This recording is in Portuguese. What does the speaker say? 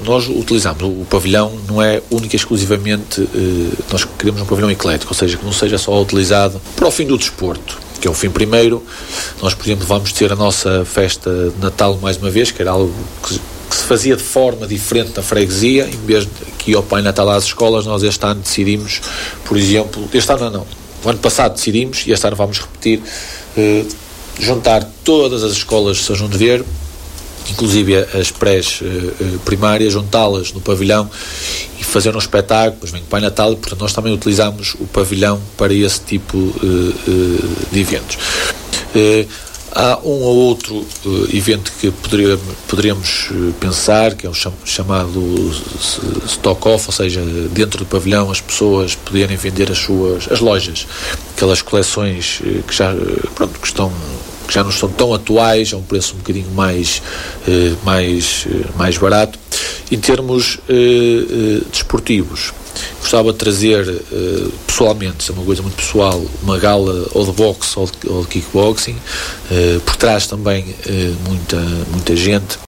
nós utilizamos o pavilhão, não é única e exclusivamente, nós queremos um pavilhão eclético, ou seja, que não seja só utilizado para o fim do desporto, que é o fim primeiro. Nós, por exemplo, vamos ter a nossa festa de Natal mais uma vez, que era algo que se fazia de forma diferente na freguesia, em vez de que ao Pai Natal às escolas, nós este ano decidimos, por exemplo, o ano passado decidimos, e este ano vamos repetir, juntar todas as escolas de São João de Ver, inclusive as pré-primárias, juntá-las no pavilhão e fazer um espetáculo. Depois vem o Pai Natal, e portanto nós também utilizamos o pavilhão para esse tipo de eventos. Há um ou outro evento que poderíamos pensar, que é o chamado stock-off, ou seja, dentro do pavilhão as pessoas poderem vender as lojas, aquelas coleções que já não estão tão atuais, a um preço um bocadinho mais barato. Em termos desportivos, gostava de trazer pessoalmente, isso é uma coisa muito pessoal, uma gala ou de boxe ou de kickboxing, por trás também muita gente.